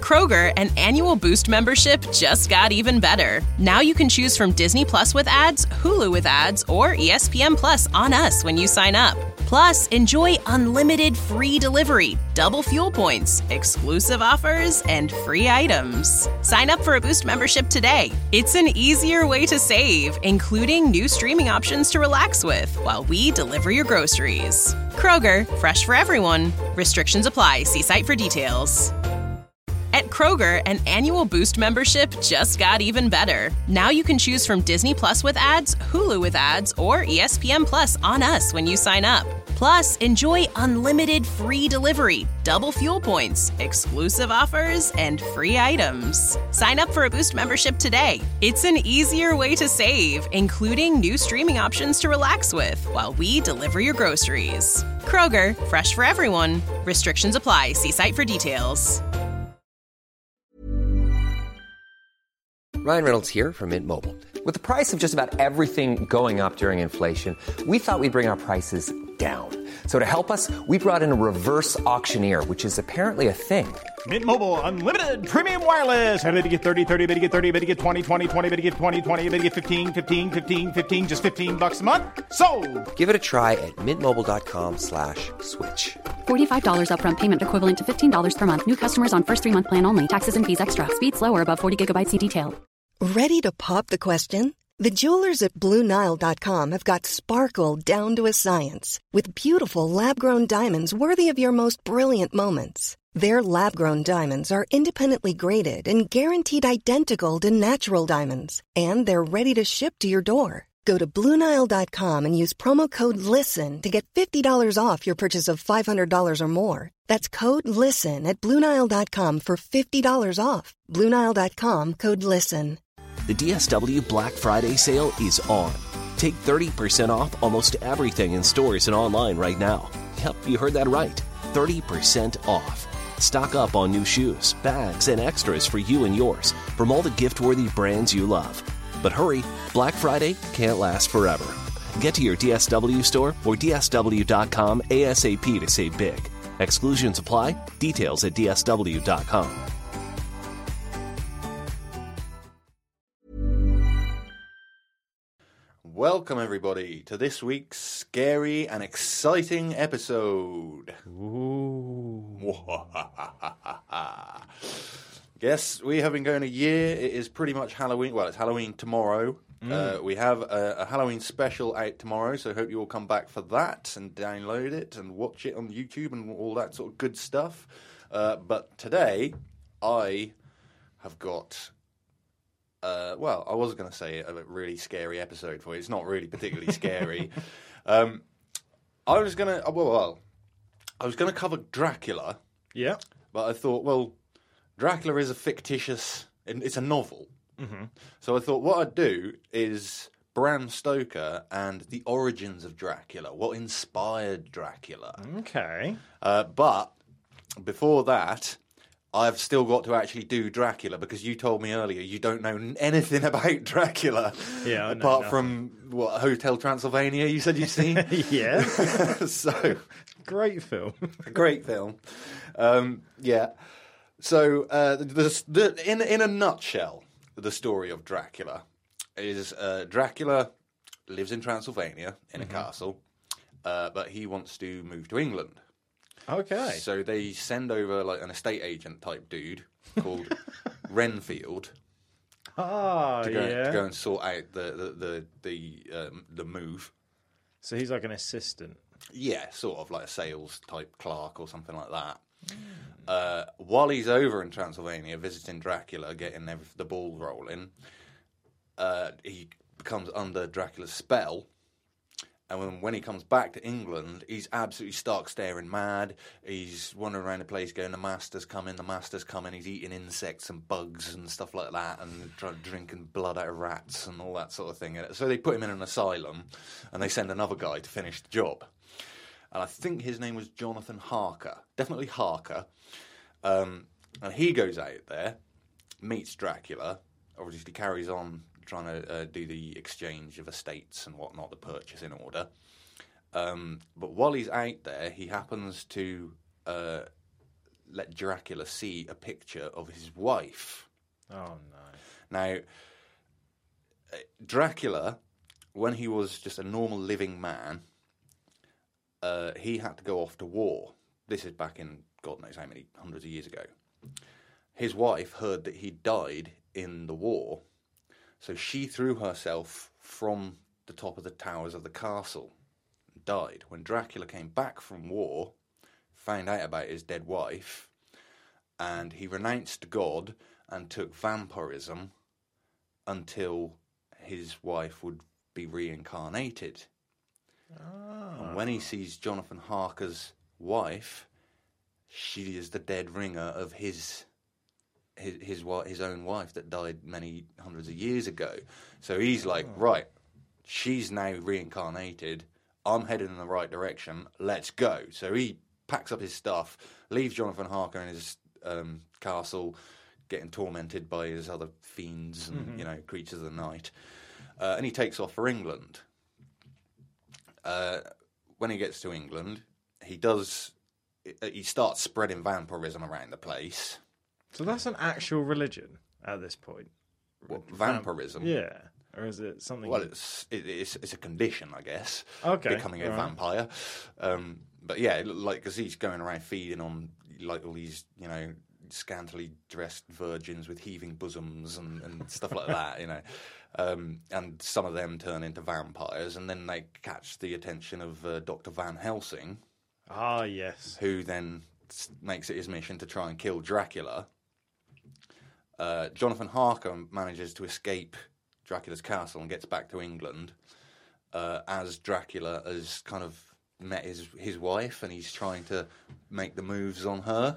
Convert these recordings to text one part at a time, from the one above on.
Kroger, an annual Boost membership just got even better. Now you can choose from Disney Plus with ads, Hulu with ads, or ESPN Plus on us when you sign up. Plus, enjoy unlimited free delivery, double fuel points, exclusive offers, and free items. Sign up for a Boost membership today. It's an easier way to save, including new streaming options to relax with while we deliver your groceries. Kroger, fresh for everyone. Restrictions apply. See site for details. At Kroger, an annual Boost membership just got even better. Now you can choose from Disney Plus with ads, Hulu with ads, or ESPN Plus on us when you sign up. Plus, enjoy unlimited free delivery, double fuel points, exclusive offers, and free items. Sign up for a Boost membership today. It's an easier way to save, including new streaming options to relax with while we deliver your groceries. Kroger, fresh for everyone. Restrictions apply. See site for details. Ryan Reynolds here from Mint Mobile. With the price of just about everything going up during inflation, we thought we'd bring our prices down. So to help us, we brought in a reverse auctioneer, which is apparently a thing. Mint Mobile Unlimited Premium Wireless. How to get 30, 30, bit to get 30, bit to get 20, 20, 20, bit to get 20, 20, bit to get 15, 15, 15, 15, just $15 a month? Sold! Give it a try at mintmobile.com/switch. $45 upfront payment equivalent to $15 per month. New customers on first 3-month plan only. Taxes and fees extra. Speed slower above 40 gigabytes. See detail. Ready to pop the question? The jewelers at BlueNile.com have got sparkle down to a science with beautiful lab-grown diamonds worthy of your most brilliant moments. Their lab-grown diamonds are independently graded and guaranteed identical to natural diamonds, and they're ready to ship to your door. Go to BlueNile.com and use promo code LISTEN to get $50 off your purchase of $500 or more. That's code LISTEN at BlueNile.com for $50 off. BlueNile.com, code LISTEN. The DSW Black Friday sale is on. Take 30% off almost everything in stores and online right now. Yep, you heard that right. 30% off. Stock up on new shoes, bags, and extras for you and yours from all the gift-worthy brands you love. But hurry, Black Friday can't last forever. Get to your DSW store or DSW.com ASAP to save big. Exclusions apply. Details at DSW.com. Welcome, everybody, to this week's scary and exciting episode. Ooh. Yes, we have been going a year. It is pretty much Halloween. Well, it's Halloween tomorrow. We have a Halloween special out tomorrow, so I hope you all come back for that and download it and watch it on YouTube and all that sort of good stuff. But today, I have got... well, I was going to say a really scary episode for you. It's not really particularly scary. I was going to cover Dracula. Yeah. But I thought, well, Dracula is a fictitious... It's a novel. Mm-hmm. So I thought what I'd do is Bram Stoker and the origins of Dracula. What inspired Dracula? Okay. But before that... I've still got to actually do Dracula because you told me earlier you don't know anything about Dracula. Yeah, apart from what Hotel Transylvania you said you've seen. Yeah. So great film. Great film. Yeah. So in a nutshell, the story of Dracula is Dracula lives in Transylvania in a castle, but he wants to move to England. Okay. So they send over like an estate agent type dude called Renfield to go and sort out the move. So he's like an assistant. Yeah, sort of like a sales type clerk or something like that. While he's over in Transylvania visiting Dracula, getting the ball rolling, he becomes under Dracula's spell. And when he comes back to England, he's absolutely stark staring mad. He's wandering around the place going, the master's coming. He's eating insects and bugs and stuff like that and drinking blood out of rats and all that sort of thing. So they put him in an asylum and they send another guy to finish the job. And I think his name was Jonathan Harker. Definitely Harker. And he goes out there, meets Dracula, obviously carries on trying to do the exchange of estates and whatnot, the purchase in order. But while he's out there, he happens to let Dracula see a picture of his wife. Oh, no. Now, Dracula, when he was just a normal living man, he had to go off to war. This is back in God knows how many hundreds of years ago. His wife heard that he died in the war, so she threw herself from the top of the towers of the castle and died. When Dracula came back from war, found out about his dead wife, and he renounced God and took vampirism until his wife would be reincarnated. And when he sees Jonathan Harker's wife, she is the dead ringer of his own wife that died many hundreds of years ago. So he's like, right, she's now reincarnated. I'm headed in the right direction. Let's go. So he packs up his stuff, leaves Jonathan Harker in his castle, getting tormented by his other fiends and creatures of the night, and he takes off for England. When he gets to England, he starts spreading vampirism around the place. So that's an actual religion at this point. What, vampirism? Yeah. Or is it something? Well, it's a condition, I guess. Okay. Becoming a vampire. But yeah, like, because he's going around feeding on like all these, scantily dressed virgins with heaving bosoms and stuff like that, and some of them turn into vampires, and then they catch the attention of Dr. Van Helsing. Ah, yes. Who then makes it his mission to try and kill Dracula. Jonathan Harker manages to escape Dracula's castle and gets back to England as Dracula has kind of met his wife, and he's trying to make the moves on her.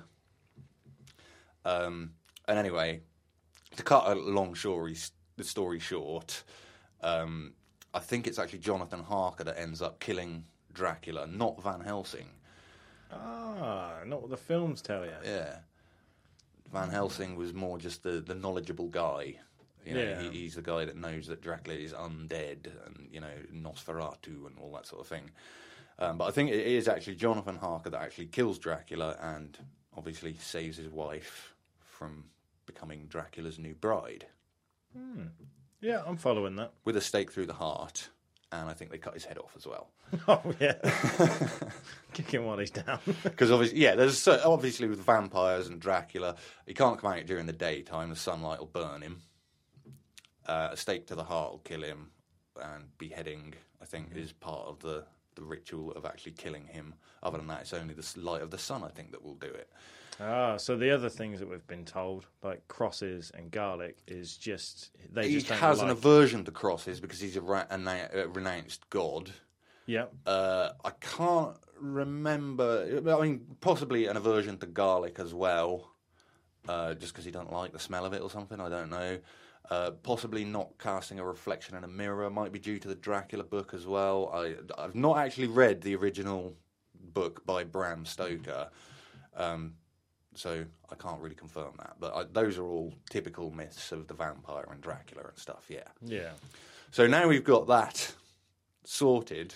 And anyway, to cut a long the story short, I think it's actually Jonathan Harker that ends up killing Dracula, not Van Helsing. Ah, not what the films tell you. Yeah. Van Helsing was more just the knowledgeable guy. He's the guy that knows that Dracula is undead and, Nosferatu and all that sort of thing. But I think it is actually Jonathan Harker that actually kills Dracula and obviously saves his wife from becoming Dracula's new bride. Yeah, I'm following that. With a stake through the heart, and I think they cut his head off as well. Oh, yeah. Kick him while he's down. Because obviously with vampires and Dracula, he can't come out during the daytime, the sunlight will burn him. A stake to the heart will kill him, and beheading, I think, is part of the ritual of actually killing him. Other than that, it's only the light of the sun, I think, that will do it. Ah, so the other things that we've been told, like crosses and garlic, is just... He has an aversion to crosses because he's a renounced god. Yeah. I can't remember... I mean, possibly an aversion to garlic as well, just because he don't like the smell of it or something, I don't know. Possibly not casting a reflection in a mirror might be due to the Dracula book as well. I've not actually read the original book by Bram Stoker, so I can't really confirm that. But those are all typical myths of the vampire and Dracula and stuff, yeah. Yeah. So now we've got that sorted.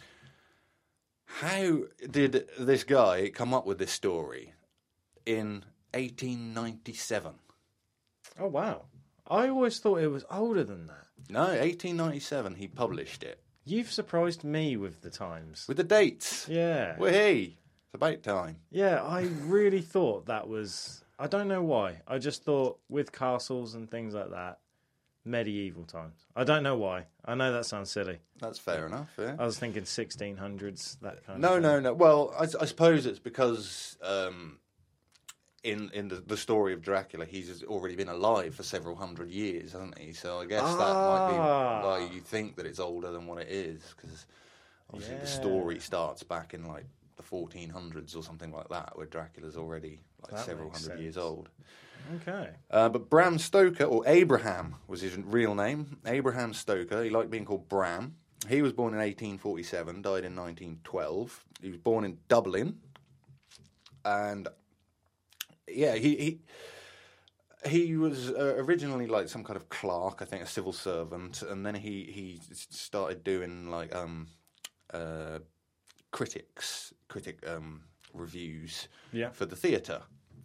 How did this guy come up with this story in 1897? Oh, wow. I always thought it was older than that. No, 1897 he published it. You've surprised me with the times. With the dates. Yeah. Wahey. It's about time. Yeah, I really thought that was... I don't know why. I just thought with castles and things like that, medieval times. I don't know why. I know that sounds silly. That's fair enough, yeah. I was thinking 1600s, that kind of thing. No. Well, I suppose it's because... In the story of Dracula, he's already been alive for several hundred years, hasn't he? So I guess that might be why you think that it's older than what it is, because obviously the story starts back in like the 1400s or something like that, where Dracula's already like several hundred years old. Okay. But Bram Stoker, or Abraham was his real name, Abraham Stoker, he liked being called Bram. He was born in 1847, died in 1912. He was born in Dublin, and... yeah, he was originally like some kind of clerk, I think, a civil servant, and then he started doing like critic reviews for the theatre,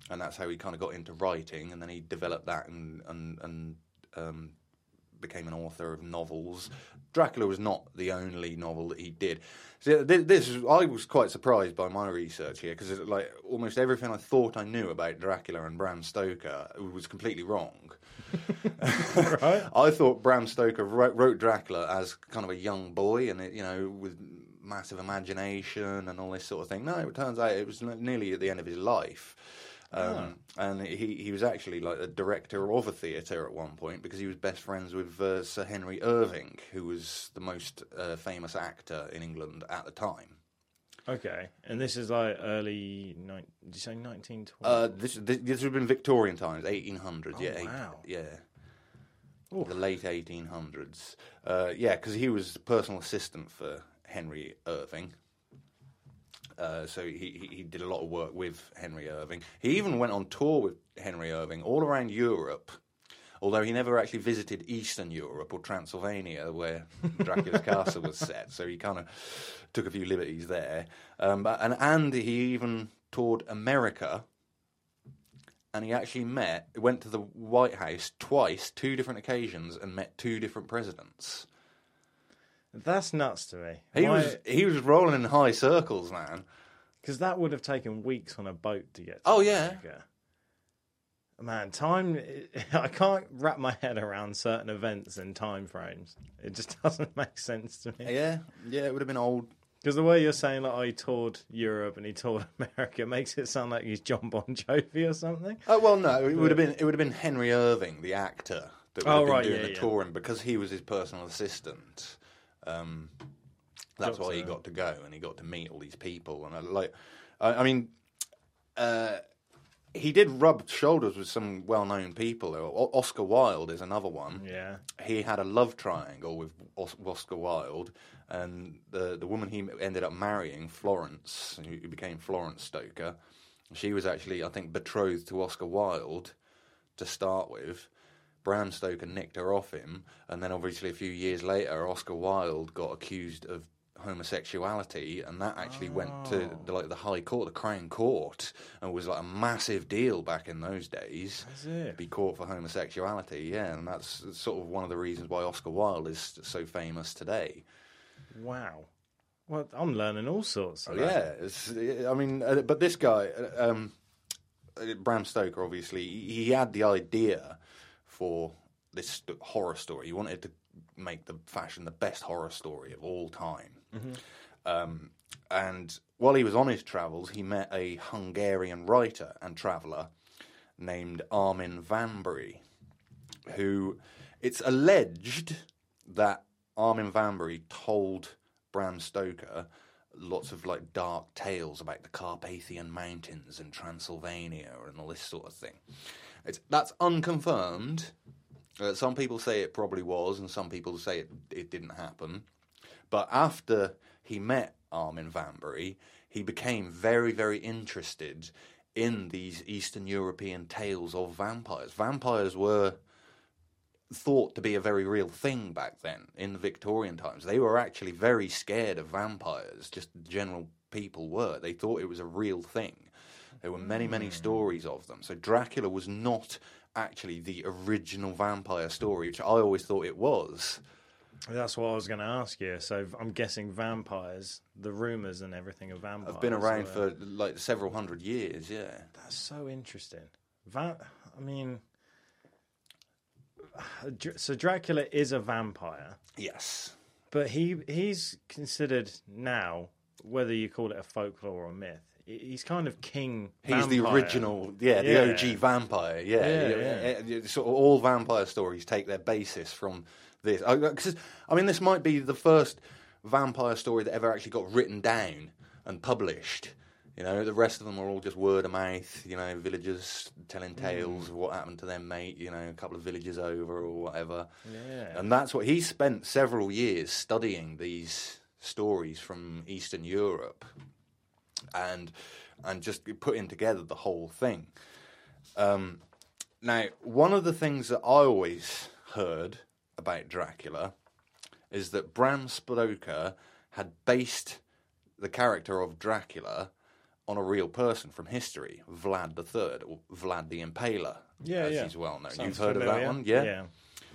and that's how he kind of got into writing, and then he developed that and became an author of novels. Dracula was not the only novel that he did. So I was quite surprised by my research here, because like almost everything I thought I knew about Dracula and Bram Stoker was completely wrong. Right. I thought Bram Stoker wrote Dracula as kind of a young boy, and with massive imagination and all this sort of thing. No, it turns out it was nearly at the end of his life. And he was actually like a director of a theatre at one point, because he was best friends with Sir Henry Irving, who was the most famous actor in England at the time. Okay, and this is like early, did you say 1920? This would have been Victorian times, 1800s. Oh, yeah, wow. Yeah. The late 1800s. Yeah, because he was personal assistant for Henry Irving. So he did a lot of work with Henry Irving. He even went on tour with Henry Irving all around Europe, although he never actually visited Eastern Europe or Transylvania, where Dracula's castle was set. So he kind of took a few liberties there. And he even toured America, and he actually went to the White House twice, 2 different occasions, and met 2 different presidents. That's nuts to me. He was rolling in high circles, man. Because that would have taken weeks on a boat to get to Oh, yeah. America. Man, time... I can't wrap my head around certain events and time frames. It just doesn't make sense to me. Yeah, it would have been old. Because the way you're saying, like, he toured Europe and he toured America makes it sound like he's John Bon Jovi or something. Oh, well, no, it would have been Henry Irving, the actor, that would have been doing the touring, because he was his personal assistant. That's why he got to go, and he got to meet all these people. And he did rub shoulders with some well-known people. Oscar Wilde is another one. Yeah, he had a love triangle with Oscar Wilde, and the woman he ended up marrying, Florence, who became Florence Stoker, she was actually, I think, betrothed to Oscar Wilde to start with. Bram Stoker nicked her off him, and then obviously a few years later, Oscar Wilde got accused of homosexuality, and that actually went to the High Court, the Crown Court, and was like a massive deal back in those days. To be caught for homosexuality, yeah, and that's sort of one of the reasons why Oscar Wilde is so famous today. Wow. Well, I'm learning all sorts of that. But this guy, Bram Stoker, obviously, he had the idea for this horror story. He wanted to make the best horror story of all time. Mm-hmm. And while he was on his travels, he met a Hungarian writer and traveller named Armin van Buury, who it's alleged that Armin van Buury told Bram Stoker lots of like dark tales about the Carpathian Mountains and Transylvania and all this sort of thing. That's unconfirmed. Some people say it probably was, and some people say it didn't happen. But after he met Armin van Buury, he became very, very interested in these Eastern European tales of vampires. Vampires were thought to be a very real thing back then, in the Victorian times. They were actually very scared of vampires, just general people were. They thought it was a real thing. There were many, many stories of them. So Dracula was not actually the original vampire story, which I always thought it was. That's what I was going to ask you. So I'm guessing vampires, the rumours and everything of vampires... have been around for like several hundred years, yeah. That's so interesting. So Dracula is a vampire. Yes. But he's considered now, whether you call it a folklore or a myth, he's kind of king vampire. He's the original, the OG vampire, Sort of all vampire stories take their basis from this. This might be the first vampire story that ever actually got written down and published. The rest of them are all just word of mouth, villagers telling tales of what happened to their mate, a couple of villages over or whatever. Yeah. And that's what he spent several years studying, these stories from Eastern Europe and just putting together the whole thing. Now, one of the things that I always heard about Dracula is that Bram Stoker had based the character of Dracula on a real person from history, Vlad III, or Vlad the Impaler, as he's well known. Sounds You've heard familiar. of that one? Yeah.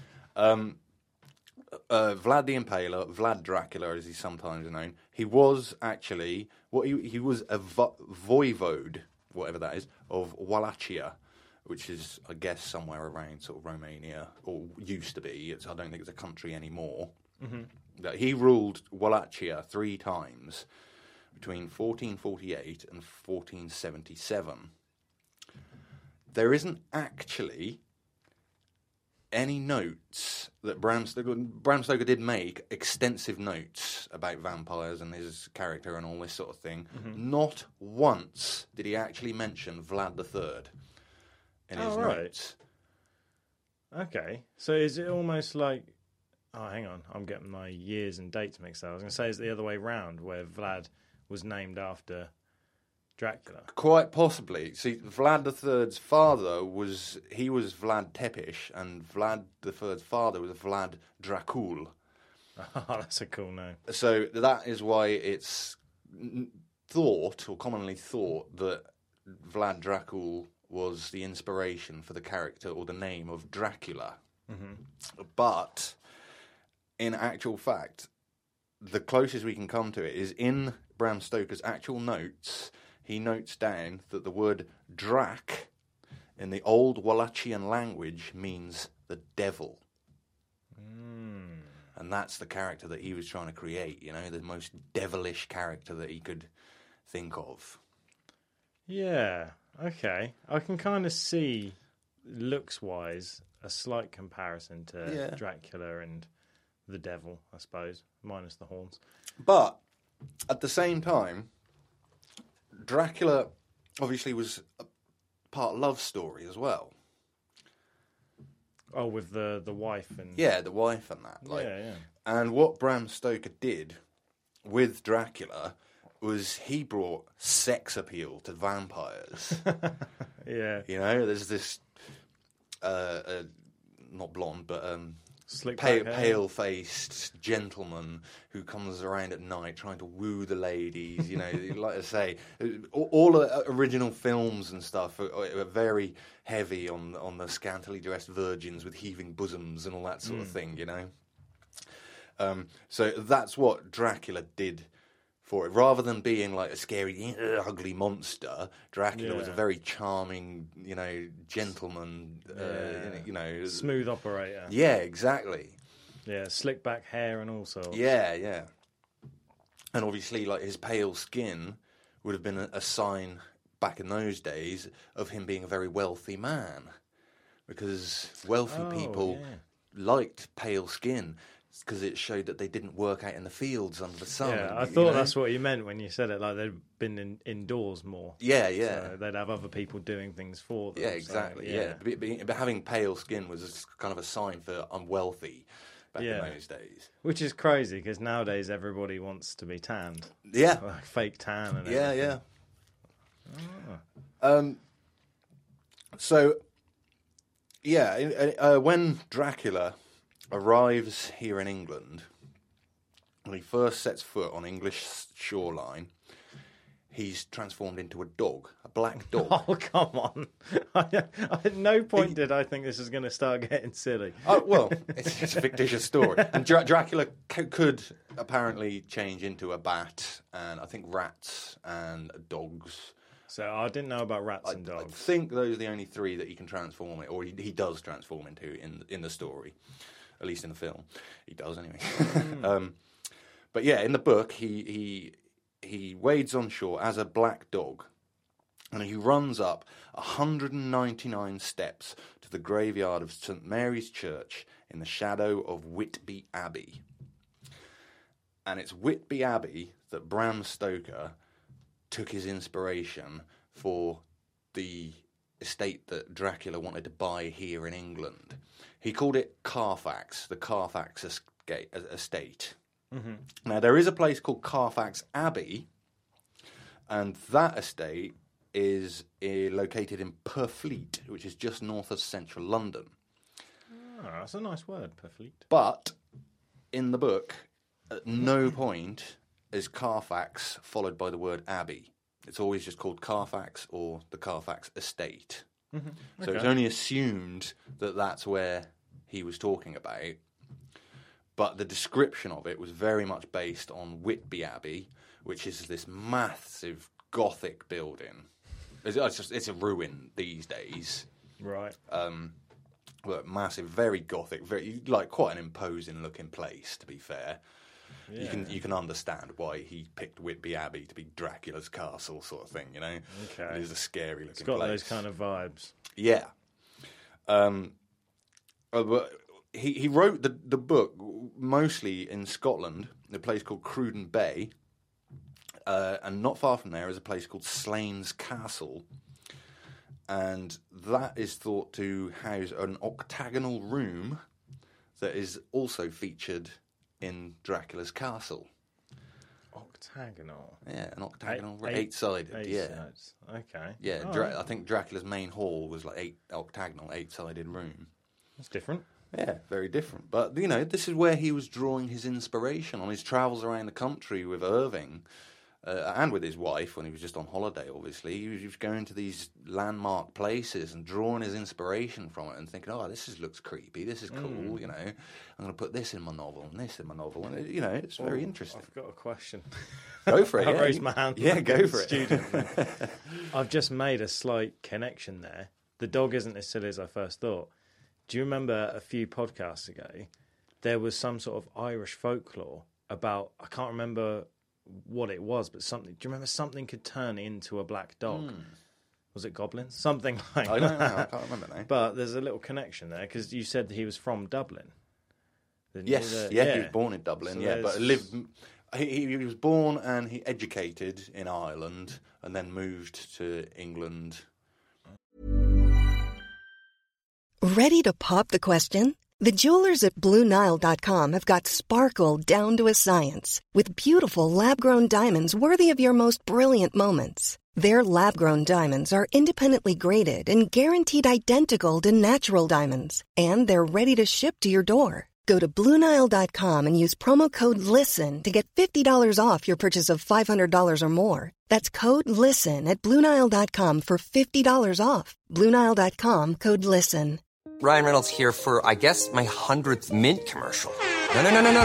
Vlad the Impaler, Vlad Dracula, as he's sometimes known, he was actually, he was a voivode, whatever that is, of Wallachia, which is, I guess, somewhere around sort of Romania, or used to be. I don't think it's a country anymore. That he ruled Wallachia 3 times between 1448 and 1477. There isn't actually any notes that Bram Stoker did make extensive notes about vampires and his character and all this sort of thing. Not once did he actually mention Vlad III in his notes. Okay, so is it almost like... Oh, hang on, I'm getting my years and dates mixed up. I was going to say it's the other way round, where Vlad was named after Dracula. Quite possibly. See, Vlad III's father was Vlad Tepes, and Vlad III's father was Vlad Dracul. Oh, that's a cool name. So that is why it's thought, or commonly thought, that Vlad Dracul was the inspiration for the character or the name of Dracula. But in actual fact, the closest we can come to it is in Bram Stoker's actual notes. He notes down that the word Drac in the old Wallachian language means the devil. And that's the character that he was trying to create, you know, the most devilish character that he could think of. Yeah, okay. I can kind of see, looks-wise, a slight comparison to Dracula and the devil, I suppose, minus the horns. But at the same time, Dracula obviously was a part love story as well. Oh, with the wife and... Yeah, the wife and that. Yeah. And what Bram Stoker did with Dracula was he brought sex appeal to vampires. Yeah. You know, there's this, not blonde, but pale-faced gentleman who comes around at night trying to woo the ladies. You know, like I say, all original films and stuff are very heavy on the scantily dressed virgins with heaving bosoms and all that sort of thing. You know, so that's what Dracula did for it. Rather than being like a scary, ugly monster, Dracula was a very charming, you know, gentleman, you know... Smooth operator. Yeah, exactly. Yeah, slick back hair and all sorts. Yeah. And obviously, like, his pale skin would have been a sign back in those days of him being a very wealthy man. Because wealthy people liked pale skin, because it showed that they didn't work out in the fields under the sun. Yeah, I thought that's what you meant when you said it, like they'd been indoors more. Yeah. So they'd have other people doing things for them. Yeah, exactly, so, But having pale skin was kind of a sign for I'm wealthy back in those days. Which is crazy, because nowadays everybody wants to be tanned. Yeah. Like fake tan and everything. When Dracula arrives here in England, when he first sets foot on English shoreline, he's transformed into a dog, a black dog. Oh, come on. At no point did I think this was going to start getting silly. Oh, well, it's a fictitious story. And Dracula could apparently change into a bat, and I think rats and dogs. So I didn't know about rats and dogs. I think those are the only 3 that he can transform it, or he does transform into in the story. At least in the film, he does anyway. But yeah, in the book, he wades on shore as a black dog, and he runs up 199 steps to the graveyard of St Mary's Church in the shadow of Whitby Abbey. And it's Whitby Abbey that Bram Stoker took his inspiration for the estate that Dracula wanted to buy here in England. He called it Carfax, the Carfax estate. Now, there is a place called Carfax Abbey, and that estate is located in Purfleet, which is just north of central London. Oh, that's a nice word, Purfleet. But in the book, at no point is Carfax followed by the word Abbey. It's always just called Carfax or the Carfax estate. Mm-hmm. So it's only assumed that that's where he was talking about. But the description of it was very much based on Whitby Abbey, which is this massive Gothic building. It's a ruin these days. Right. But massive, very Gothic, very quite an imposing looking place. To be fair, Yeah. you can understand why he picked Whitby Abbey to be Dracula's castle, sort of thing. You know, Okay. It is a scary looking. It's got place. those kind of vibes. Yeah. But he wrote the book mostly in Scotland, a place called Cruden Bay, and not far from there is a place called Slains Castle, and that is thought to house an octagonal room that is also featured in Dracula's castle. Octagonal. Yeah, an octagonal, eight-sided. Eight yeah. sides. Okay. Yeah, All right. I think Dracula's main hall was like octagonal, eight-sided room. That's different. Yeah, very different. But, you know, this is where he was drawing his inspiration on his travels around the country with Irving and with his wife when he was just on holiday, obviously. He was going to these landmark places and drawing his inspiration from it and thinking, oh, looks creepy, this is cool, you know. I'm going to put this in my novel and this in my novel. And, you know, it's very interesting. I've got a question. Go for it. I yeah. raised my hand. Yeah, go for it. Student. I've just made a slight connection there. The dog isn't as silly as I first thought. Do you remember a few podcasts ago, there was some sort of Irish folklore about, I can't remember what it was, but something. Do you remember something could turn into a black dog? Was it goblins? Something like that. I don't know. I can't remember now. But there's a little connection there because you said he was from Dublin. Yes, he was born in Dublin, So but lived. He was born and he educated in Ireland and then moved to England. Ready to pop the question? The jewelers at BlueNile.com have got sparkle down to a science with beautiful lab-grown diamonds worthy of your most brilliant moments. Their lab-grown diamonds are independently graded and guaranteed identical to natural diamonds, and they're ready to ship to your door. Go to BlueNile.com and use promo code LISTEN to get $50 off your purchase of $500 or more. That's code LISTEN at BlueNile.com for $50 off. BlueNile.com, code LISTEN. Ryan Reynolds here for, I guess, my 100th Mint commercial. No,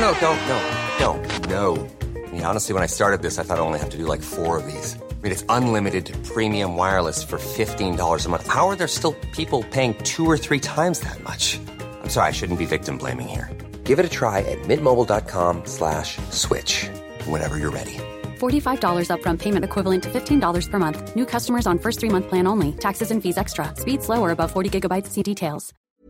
don't. I mean, honestly, when I started this, I thought I only have to do like 4 of these. I mean, it's unlimited premium wireless for $15 a month. How are there still people paying 2 or 3 times that much? I'm sorry, I shouldn't be victim blaming here. Give it a try at mintmobile.com/switch. Whenever you're ready. $45 upfront payment equivalent to $15 per month. New customers on first 3-month plan only. Taxes and fees extra. Speed slower above 40 gigabytes. See details.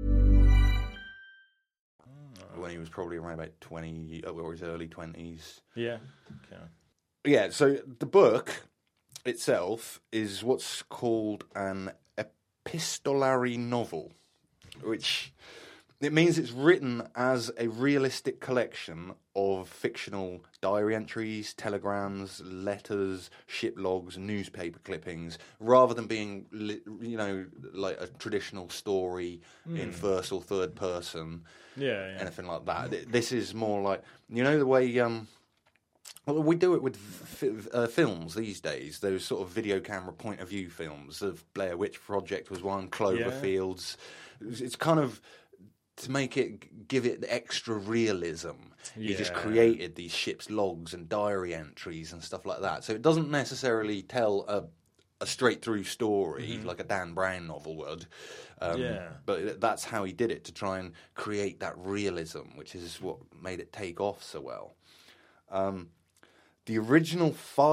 When he was probably around about 20, or his early 20s. Yeah. Okay. Yeah, so the book itself is what's called an epistolary novel, which it means it's written as a realistic collection of fictional diary entries, telegrams, letters, ship logs, newspaper clippings, rather than being, like a traditional story in first or third person, anything like that. This is more like, the way... Well, we do it with films these days. Those sort of video camera point of view films. The Blair Witch Project was one. Cloverfields. It's kind of to give it the extra realism. He just created these ship's logs and diary entries and stuff like that. So it doesn't necessarily tell a straight through story like a Dan Brown novel would. But that's how he did it, to try and create that realism, which is what made it take off so well. The original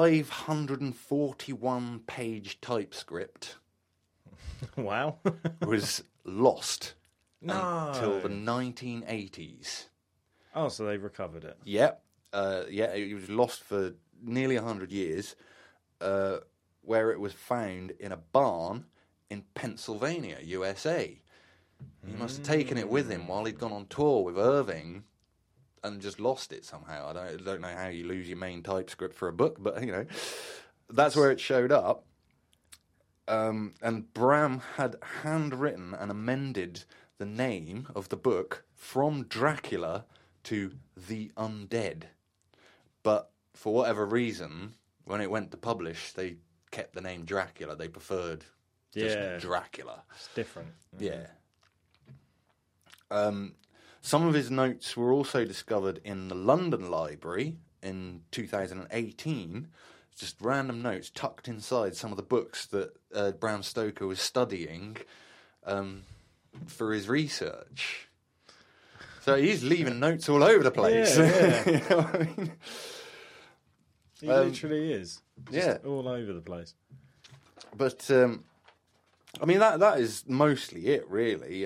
541-page typescript Wow. was lost until the 1980s. Oh, so they've recovered it. Yep. It was lost for nearly 100 years, where it was found in a barn in Pennsylvania, USA. He must have taken it with him while he'd gone on tour with Irving and just lost it somehow. I don't know how you lose your main typescript for a book, but, that's where it showed up. And Bram had handwritten and amended the name of the book from Dracula to The Undead. But for whatever reason, when it went to publish, they kept the name Dracula. They preferred just Dracula. It's different. Yeah. Some of his notes were also discovered in the London Library in 2018. Just random notes tucked inside some of the books that Bram Stoker was studying for his research. So he's leaving notes all over the place. Yeah. You know what I mean? He literally is. Just all over the place. But I mean that is mostly it, really.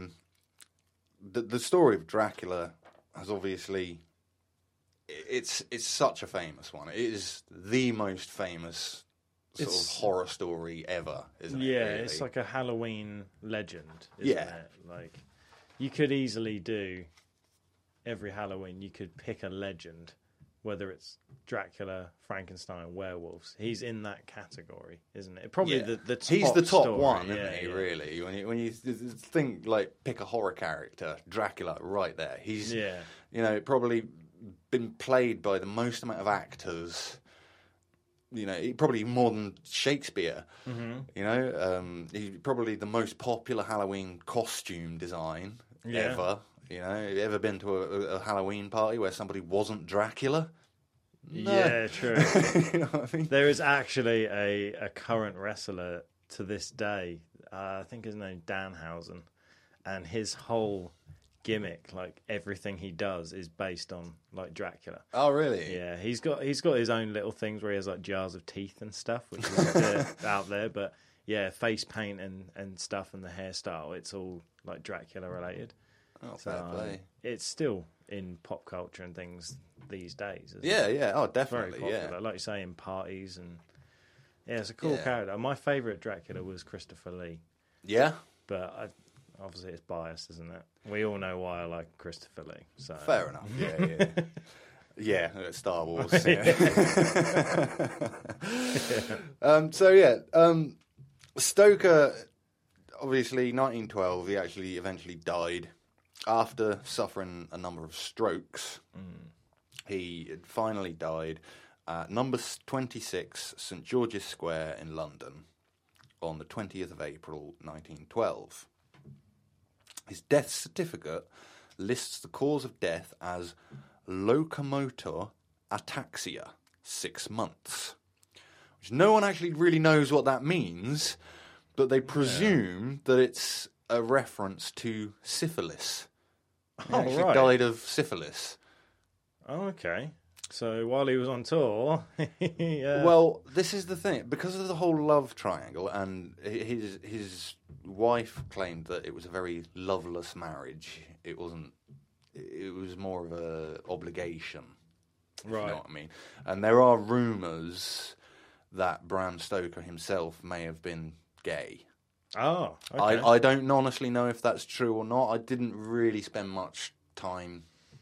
The story of Dracula has obviously it's such a famous one. It is the most famous sort of horror story ever, isn't it? Yeah, really? it's like a Halloween legend, isn't it? Like, you could easily do every Halloween. You could pick a legend, whether it's Dracula, Frankenstein, werewolves. He's in that category, isn't it? Probably the top. He's the top story. one, isn't he? Really, when you think like pick a horror character, Dracula, right there. He's probably been played by the most amount of actors. Probably more than Shakespeare. Mm-hmm. He's probably the most popular Halloween costume design ever. Have you ever been to a Halloween party where somebody wasn't Dracula? No. Yeah, true. You know what I mean? There is actually a current wrestler to this day. I think his name's Danhausen, and his whole gimmick, like everything he does, is based on like Dracula. Oh, really? Yeah, he's got his own little things where he has like jars of teeth and stuff, which is out there. But yeah, face paint and stuff, and the hairstyle, it's all like Dracula related. Oh, fair play. It's still in pop culture and things these days. Isn't Yeah, it? yeah. Oh, definitely. Very popular, Yeah. like you say, in parties and it's a cool character. My favourite Dracula was Christopher Lee. Yeah. But obviously it's biased, isn't it? We all know why I like Christopher Lee. So Fair enough. Yeah, yeah. Yeah, Star Wars. Stoker, obviously, 1912. He actually eventually died after suffering a number of strokes. He finally died at number 26 St George's Square in London on the 20th of April 1912. His death certificate lists the cause of death as locomotor ataxia, 6 months. Which no one actually really knows what that means, but they presume that it's a reference to syphilis. He actually died of syphilis. Oh, okay. So while he was on tour, Well, this is the thing. Because of the whole love triangle, and his wife claimed that it was a very loveless marriage. It wasn't. It was more of a obligation. Right. You know what I mean? And there are rumours that Bram Stoker himself may have been gay. Oh, okay. I don't honestly know if that's true or not. I didn't really spend much time,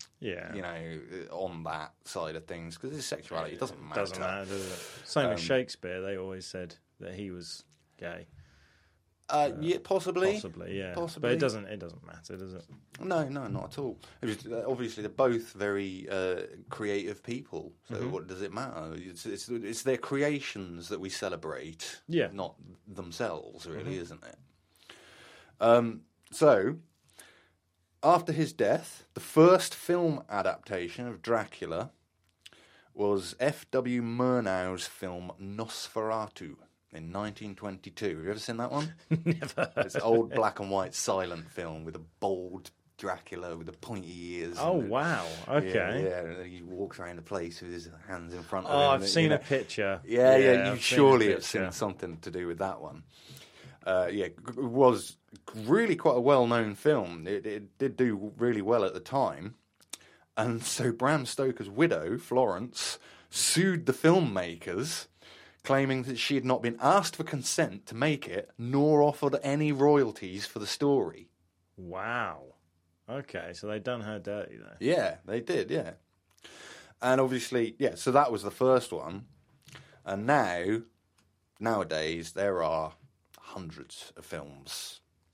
on that side of things, because his sexuality doesn't matter. Doesn't matter, does it? Same with Shakespeare. They always said that he was gay. Yeah, possibly. Possibly, yeah. Possibly. But it doesn't matter, does it? No, not at all. It was, obviously, they're both very creative people. So what does it matter? It's their creations that we celebrate, not themselves, really, isn't it? So, after his death, the first film adaptation of Dracula was F.W. Murnau's film Nosferatu in 1922. Have you ever seen that one? Never. It's an old black and white silent film with a bold Dracula with the pointy ears. Oh, wow. Okay. Yeah, and he walks around the place with his hands in front of Oh, him. I've seen a picture. Yeah, you I've surely have seen something to do with that one. It was really quite a well-known film. It did do really well at the time. And so Bram Stoker's widow, Florence, sued the filmmakers, claiming that she had not been asked for consent to make it, nor offered any royalties for the story. Wow. Okay, so they'd done her dirty there. Yeah, they did, yeah. And obviously, so that was the first one. And nowadays, there are hundreds of films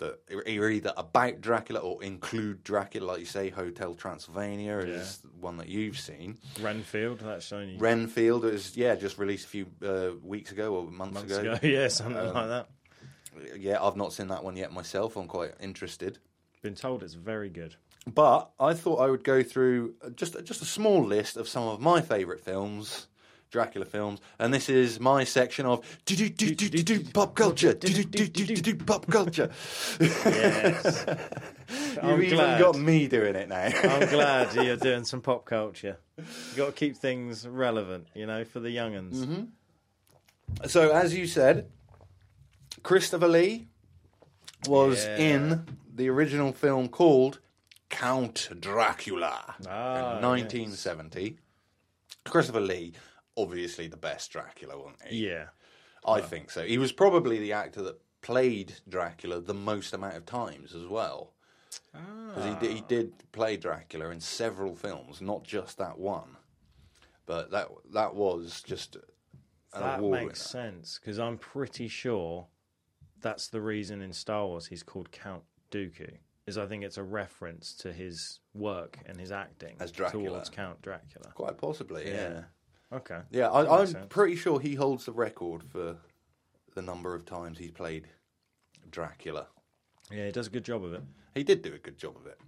that are either about Dracula or include Dracula, like you say. Hotel Transylvania is one that you've seen. Renfield, that's only... Renfield is, just released a few weeks ago or months ago. Yeah, something like that. Yeah, I've not seen that one yet myself. I'm quite interested. Been told it's very good. But I thought I would go through just a small list of some of my favourite films, Dracula films, and this is my section of pop culture. Pop culture. Yes. You've even got me doing it now. I'm glad you're doing some pop culture. You've got to keep things relevant, for the young'uns. Mm-hmm. So, as you said, Christopher Lee was in the original film called Count Dracula in 1970. Yes. Christopher Lee, obviously the best Dracula, wasn't he? Yeah. I think so. He was probably the actor that played Dracula the most amount of times as well. Because he did play Dracula in several films, not just that one. But that was just an award winner. That makes sense, because I'm pretty sure that's the reason in Star Wars he's called Count Dooku. I think it's a reference to his work and his acting as Dracula. Towards Count Dracula. Quite possibly, yeah. Okay. Yeah, I'm pretty sure he holds the record for the number of times he's played Dracula. Yeah, he does a good job of it. He did do a good job of it.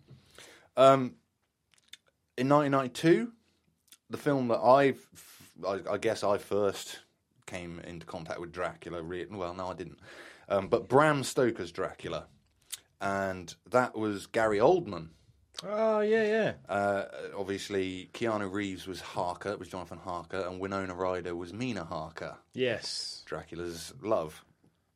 In 1992, the film that I guess I first came into contact with Dracula. Well, no, I didn't. But Bram Stoker's Dracula. And that was Gary Oldman. Oh, yeah. Obviously, Keanu Reeves was Harker, it was Jonathan Harker, and Winona Ryder was Mina Harker. Yes. Dracula's love.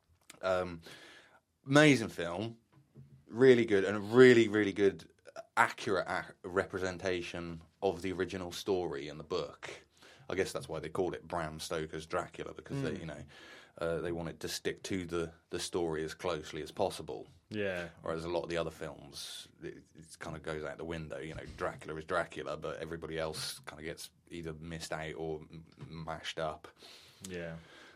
Amazing film. Really good, and a really, really good, accurate representation of the original story in the book. I guess that's why they called it Bram Stoker's Dracula, because they wanted to stick to the story as closely as possible. Yeah. Whereas a lot of the other films, it kind of goes out the window. Dracula is Dracula, but everybody else kind of gets either missed out or mashed up. Yeah.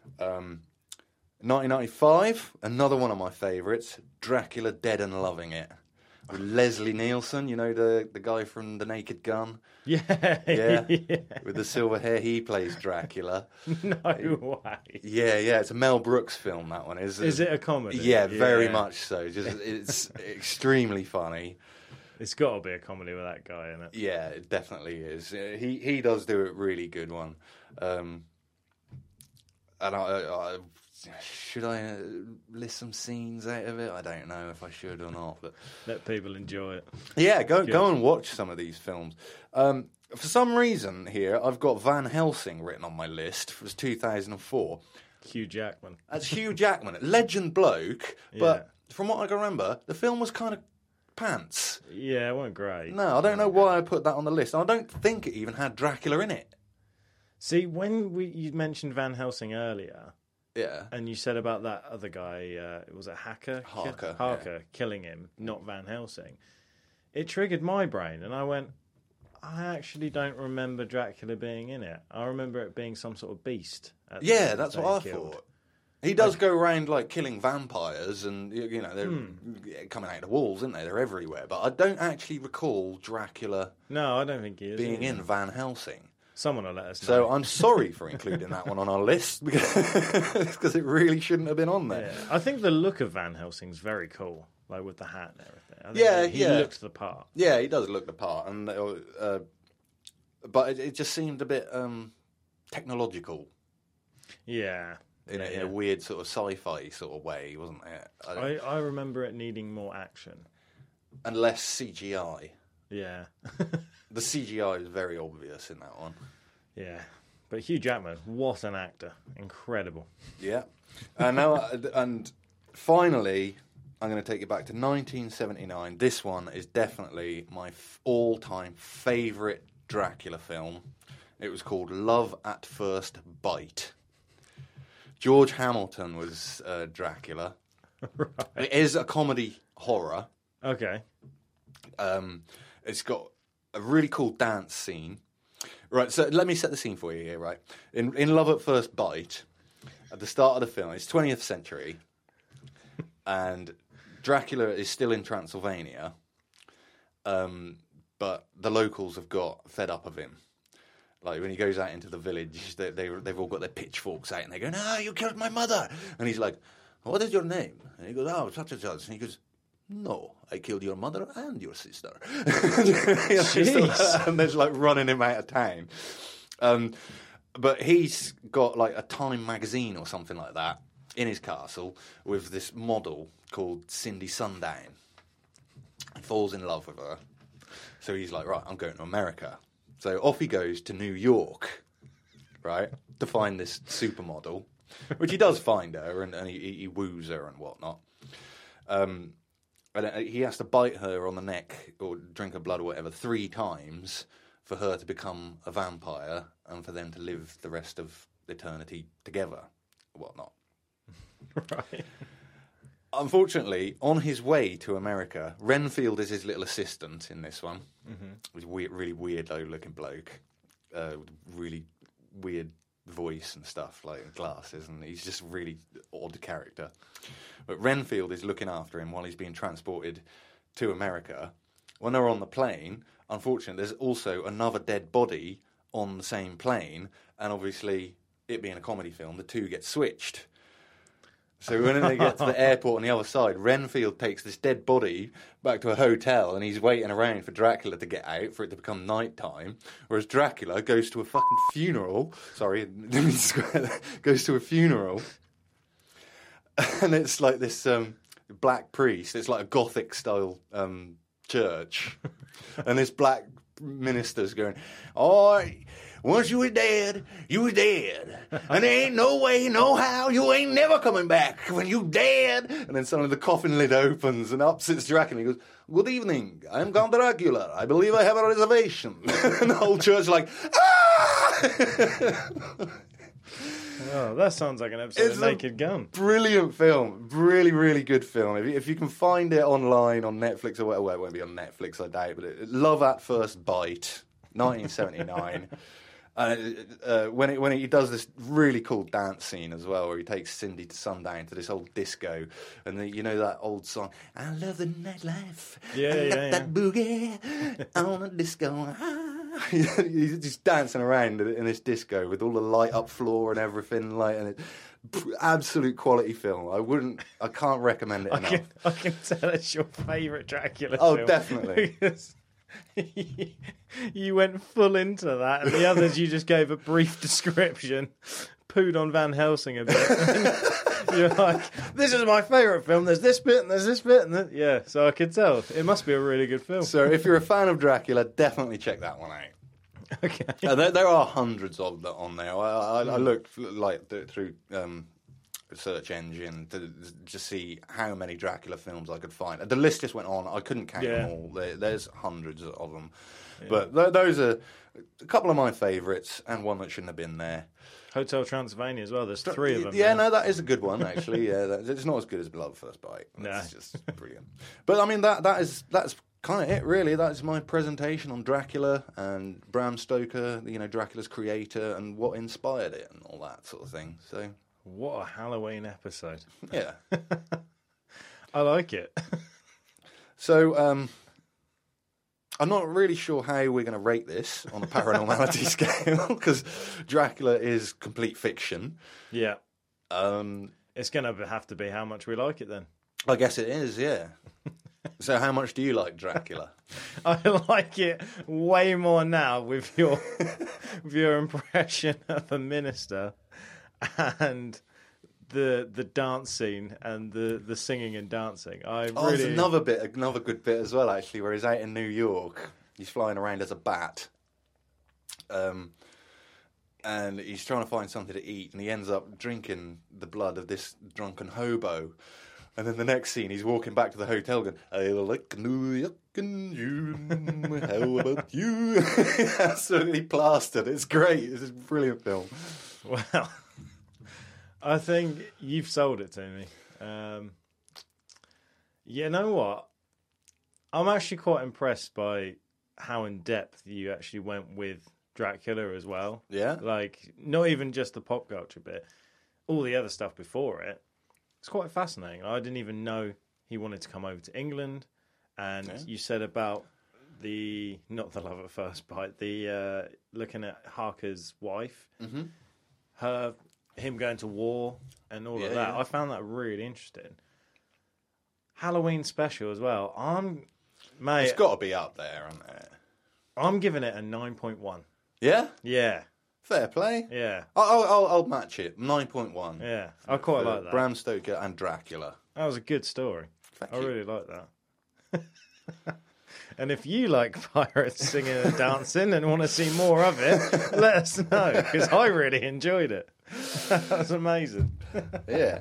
1995, another one of my favourites, Dracula Dead and Loving It. With Leslie Nielsen, the guy from The Naked Gun. Yeah. With the silver hair, he plays Dracula. No way. Yeah, it's a Mel Brooks film, that one. Is it a comedy? Yeah, very much so. It's extremely funny. It's got to be a comedy with that guy in it. Yeah, it definitely is. He does do a really good one. And I should I list some scenes out of it? I don't know if I should or not. But let people enjoy it. Yeah, go and watch some of these films. For some reason here, I've got Van Helsing written on my list. It was 2004. Hugh Jackman. That's Hugh Jackman. Legend bloke. But from what I can remember, the film was kind of pants. Yeah, it wasn't great. No, I don't know why I put that on the list. I don't think it even had Dracula in it. See, when you mentioned Van Helsing earlier... Yeah. And you said about that other guy, was it Harker? Harker, killing him, not Van Helsing. It triggered my brain, and I went, I actually don't remember Dracula being in it. I remember it being some sort of beast. That's what I thought. He does go around killing vampires, and they're coming out of the walls, isn't they? They're everywhere. But I don't actually recall Dracula. No, I don't think he is being in Van Helsing. Someone will let us know. So I'm sorry for including that one on our list because it really shouldn't have been on there. Yeah. I think the look of Van Helsing's very cool, like with the hat and everything. He looks the part. Yeah, he does look the part, and but it just seemed a bit technological. Yeah. In a weird sort of sci-fi sort of way, wasn't it? I remember it needing more action. And less CGI. Yeah. The CGI is very obvious in that one. Yeah. But Hugh Jackman, what an actor. Incredible. Yeah. And finally, I'm going to take you back to 1979. This one is definitely my all-time favourite Dracula film. It was called Love at First Bite. George Hamilton was Dracula. Right. It is a comedy horror. Okay. It's got a really cool dance scene. Right, so let me set the scene for you here, right? In Love at First Bite, at the start of the film, it's 20th century, and Dracula is still in Transylvania, but the locals have got fed up of him. Like, when he goes out into the village, they've all got their pitchforks out, and they go, "No, you killed my mother!" And he's like, "What is your name?" And he goes, "Oh, such and such." And he goes, "No, I killed your mother and your sister." And they're like running him out of town. But he's got like a Time magazine or something like that in his castle with this model called Cindy Sundown. He falls in love with her. So he's like, right, I'm going to America. So off he goes to New York, right, to find this supermodel, which he does find her, and he woos her and whatnot. And he has to bite her on the neck or drink her blood or whatever 3 times for her to become a vampire and for them to live the rest of eternity together or whatnot. Right. Unfortunately, on his way to America, Renfield is his little assistant in this one. Mm-hmm. He's a really weird, low-looking bloke. Really weird voice and stuff, like glasses, and he's just a really odd character. But Renfield is looking after him while he's being transported to America. When they're on the plane, unfortunately, there's also another dead body on the same plane, and obviously, it being a comedy film, the two get switched. So when they get to the airport on the other side, Renfield takes this dead body back to a hotel, and he's waiting around for Dracula to get out for it to become nighttime. Whereas Dracula goes to a fucking funeral. Sorry, goes to a funeral, and it's like this black priest. It's like a Gothic style church, and this black minister's going, "Oh, once you was dead, you was dead. And there ain't no way, no how, you ain't never coming back when you dead." And then suddenly the coffin lid opens and up sits Dracula and he goes, "Good evening, I'm Count Dracula. I believe I have a reservation." And the whole church is like, "Ah!" Oh, that sounds like an episode of Naked Gun. Brilliant film. Really, really good film. If you can find it online on Netflix or whatever, well, it won't be on Netflix, I doubt, but Love at First Bite, 1979. When he does this really cool dance scene as well, where he takes Cindy to Sundown to this old disco, and you know that old song, "I love the nightlife, that boogie on a disco." He's dancing around in this disco with all the light up floor and everything, like, and it's absolute quality film. I can't recommend it enough. I can tell it's your favourite Dracula film. Oh, definitely. You went full into that, and the others you just gave a brief description, pooed on Van Helsing a bit. You're like, "This is my favourite film. There's this bit and there's this bit," and yeah. So I could tell it must be a really good film. So if you're a fan of Dracula, definitely check that one out. Okay. There are hundreds of them on there. I looked through search engine to see how many Dracula films I could find. The list just went on. I couldn't count them all. There's hundreds of them. Yeah. But those are a couple of my favourites and one that shouldn't have been there. Hotel Transylvania as well. There's 3 of them. Yeah, no, that is a good one, actually. Yeah, it's not as good as Love at First Bite. It's just brilliant. But, I mean, that's kind of it, really. That's my presentation on Dracula and Bram Stoker, Dracula's creator, and what inspired it and all that sort of thing. So... What a Halloween episode. Yeah. I like it. So, I'm not really sure how we're going to rate this on a paranormality scale, because Dracula is complete fiction. Yeah. It's going to have to be how much we like it then. I guess it is, yeah. So how much do you like Dracula? I like it way more now with your impression of a minister. And the dance scene and the singing and dancing. There's another good bit as well, actually, where he's out in New York. He's flying around as a bat. And he's trying to find something to eat, and he ends up drinking the blood of this drunken hobo. And then the next scene, he's walking back to the hotel going, "I like New York and you, how about you?" Absolutely plastered. It's great. It's a brilliant film. Well... I think you've sold it to me. You know what? I'm actually quite impressed by how in depth you actually went with Dracula as well. Yeah? Like, not even just the pop culture bit, all the other stuff before it. It's quite fascinating. I didn't even know he wanted to come over to England, and you said about not the love at first bite, the looking at Harker's wife, him going to war and all of that. I found that really interesting. Halloween special as well. Mate, it's got to be up there, hasn't it? I'm giving it a 9.1. Yeah? Yeah. Fair play. Yeah. I'll match it. 9.1. Yeah. I quite like that. Bram Stoker and Dracula. That was a good story. Thank I you. really like that. And if you like pirates singing and dancing and want to see more of it, let us know, because I really enjoyed it. That was amazing. Yeah.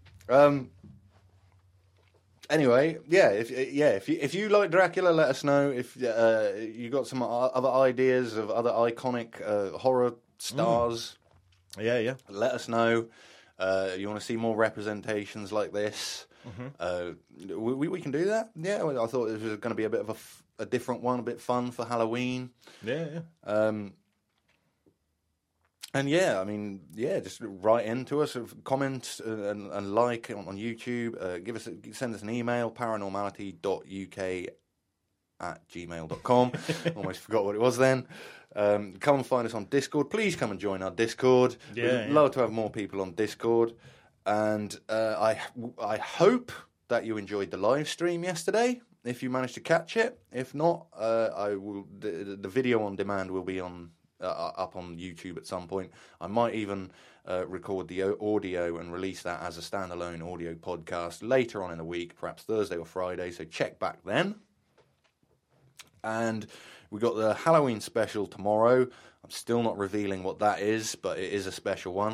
Anyway, if you like Dracula, let us know. If you got some other ideas of other iconic horror stars, Yeah. let us know. You want to see more representations like this? We can do that. Yeah, I thought this was going to be a bit of a different one, a bit fun for Halloween. Yeah. And just write into us, comment and like on YouTube. Send us an email, paranormality.uk@gmail.com. Almost forgot what it was then. Come and find us on Discord. Please come and join our Discord. We'd love to have more people on Discord. And I hope that you enjoyed the live stream yesterday, if you managed to catch it. If not, the video on demand will be up on YouTube at some point. I might even record the audio and release that as a standalone audio podcast later on in the week, perhaps Thursday or Friday, so check back then. And we got the Halloween special tomorrow. I'm still not revealing what that is, but it is a special one.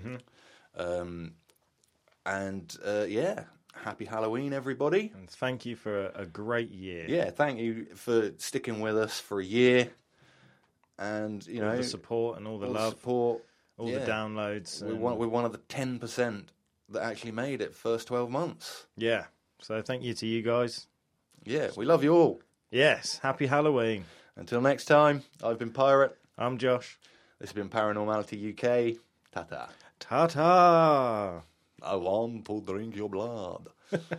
Happy Halloween, everybody. And thank you for a great year. Yeah, thank you for sticking with us for a year. And, all the support and all the love, all the downloads. We're one of the 10% that actually made it first 12 months. Yeah. So thank you to you guys. Yeah, we love you all. Yes. Happy Halloween. Until next time, I've been Pirate. I'm Josh. This has been Paranormality UK. Ta-ta. Ta-ta. I want to drink your blood.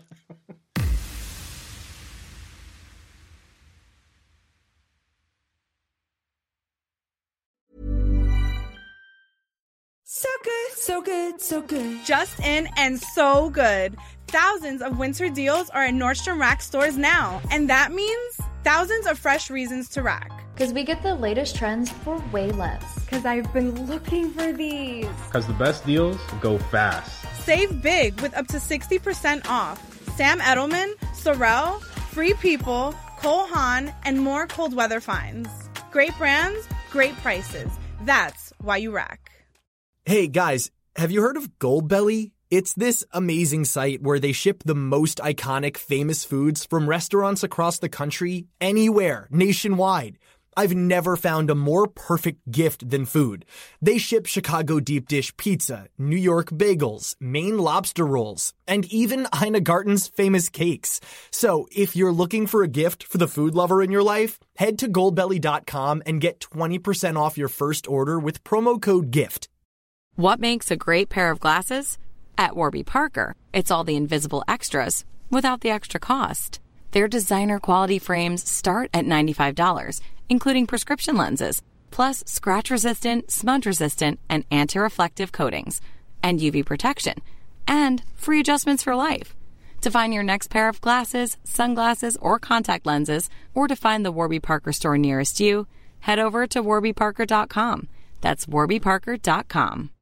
So good, so good, so good. Just in and so good. Thousands of winter deals are at Nordstrom Rack stores now. And that means thousands of fresh reasons to rack. Because we get the latest trends for way less. Because I've been looking for these. Because the best deals go fast. Save big with up to 60% off. Sam Edelman, Sorel, Free People, Cole Haan, and more cold weather finds. Great brands, great prices. That's why you rack. Hey guys, have you heard of Goldbelly? It's this amazing site where they ship the most iconic famous foods from restaurants across the country, anywhere, nationwide. I've never found a more perfect gift than food. They ship Chicago deep dish pizza, New York bagels, Maine lobster rolls, and even Ina Garten's famous cakes. So if you're looking for a gift for the food lover in your life, head to goldbelly.com and get 20% off your first order with promo code GIFT. What makes a great pair of glasses? At Warby Parker, it's all the invisible extras without the extra cost. Their designer quality frames start at $95, including prescription lenses, plus scratch-resistant, smudge-resistant, and anti-reflective coatings, and UV protection, and free adjustments for life. To find your next pair of glasses, sunglasses, or contact lenses, or to find the Warby Parker store nearest you, head over to warbyparker.com. That's warbyparker.com.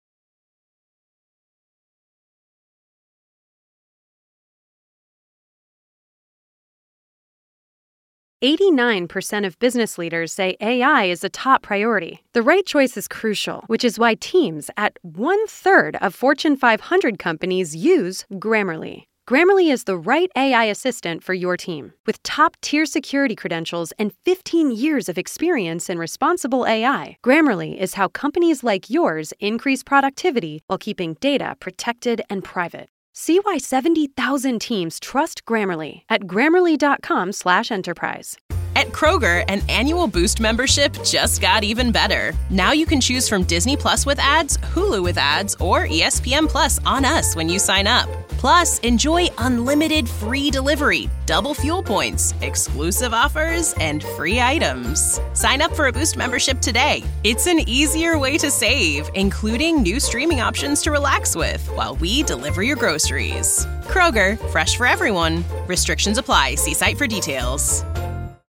89% of business leaders say AI is a top priority. The right choice is crucial, which is why teams at 1/3 of Fortune 500 companies use Grammarly. Grammarly is the right AI assistant for your team. With top-tier security credentials and 15 years of experience in responsible AI, Grammarly is how companies like yours increase productivity while keeping data protected and private. See why 70,000 teams trust Grammarly at Grammarly.com/enterprise. At Kroger, an annual Boost membership just got even better. Now you can choose from Disney Plus with ads, Hulu with ads, or ESPN Plus on us when you sign up. Plus, enjoy unlimited free delivery, double fuel points, exclusive offers, and free items. Sign up for a Boost membership today. It's an easier way to save, including new streaming options to relax with while we deliver your groceries. Kroger, fresh for everyone. Restrictions apply. See site for details.